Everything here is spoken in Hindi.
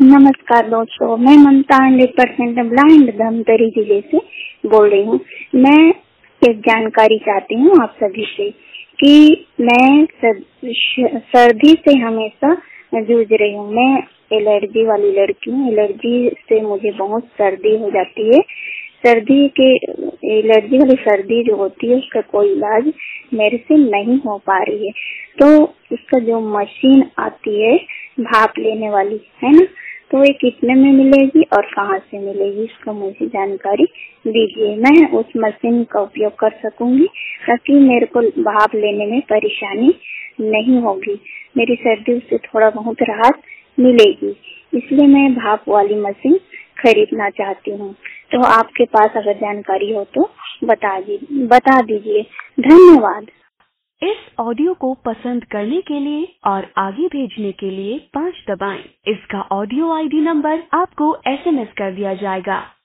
नमस्कार दोस्तों, मैं ममता 100% ब्लाइंड धमतरी जिले से बोल रही हूँ। मैं एक जानकारी चाहती हूँ आप सभी से कि मैं सर्दी से हमेशा जूझ रही हूँ। मैं एलर्जी वाली लड़की हूँ। एलर्जी से मुझे बहुत सर्दी हो जाती है। एलर्जी वाली सर्दी जो होती है उसका कोई इलाज मेरे से नहीं हो पा रही है। तो उसका जो मशीन आती है भाप लेने वाली, है ना, तो ये कितने में मिलेगी और कहाँ से मिलेगी, इसका मुझे जानकारी दीजिए। मैं उस मशीन का उपयोग कर सकूंगी ताकि मेरे को भाप लेने में परेशानी नहीं होगी। मेरी सर्दी से थोड़ा बहुत राहत मिलेगी, इसलिए मैं भाप वाली मशीन खरीदना चाहती हूँ। तो आपके पास अगर जानकारी हो तो बता दीजिए। धन्यवाद। इस ऑडियो को पसंद करने के लिए और आगे भेजने के लिए 5 दबाएं। इसका ऑडियो आईडी नंबर आपको SMS कर दिया जाएगा।